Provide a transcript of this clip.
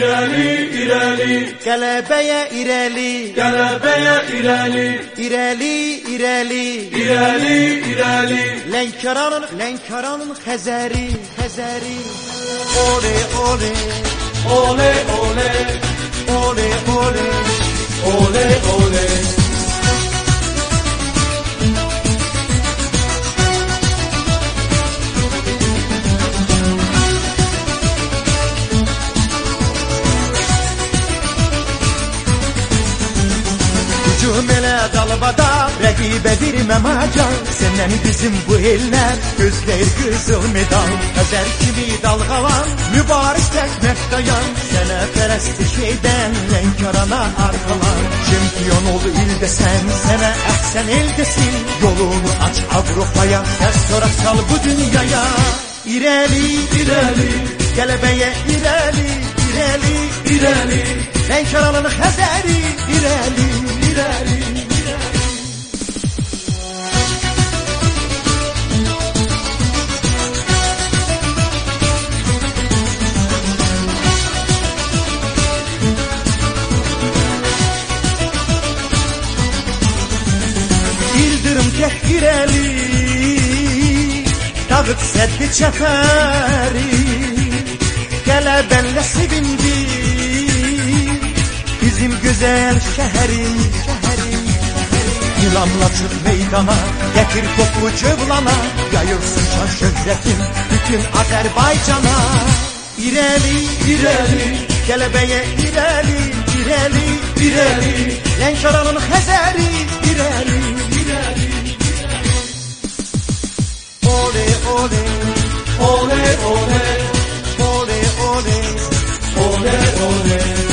irəli, irəli, Qələbəyə irəli, qələbəyə irəli, irəli, irəli, irəli, irəli. Lənkəranın Xəzəri, Xəzəri. Ole, ole, Ole, ole, ole, ole. ole, ole. Hücum elə dalbada, rəqibə verməm acan. Səndən bizim bu ellər gözləyir qızıl medal. Xəzər kimi dalğalan, mübarək təkmək dayan. Sənə pərəstiş edən Lənkərana arxalan. Çempion ol ildəsən, sənə əhsən eldesin. Yolunu aç Avropaya, səs sorak sal bu dünyaya. İrəli, İrəli, qələbəyə irəli, irəli, irəli, Lənkəranın Xəzəri, irəli, irəli. İldırım tək irəli, dağıt səddi çəpəri. Qələbənlə sevindi bizim gözəl şəhərim, şəhərim, şəhərim. İlanla çıx meydana, gətir topu cövlana. Yayılsın şan şöhrətin bütün Azərbaycana. İrəli, irəli, qələbəyə irəli, irəli, irəli, Lənkəranın Xəzəri, irəli, irəli. ole, ole, Ole, ole, ole, ole. ole, ole.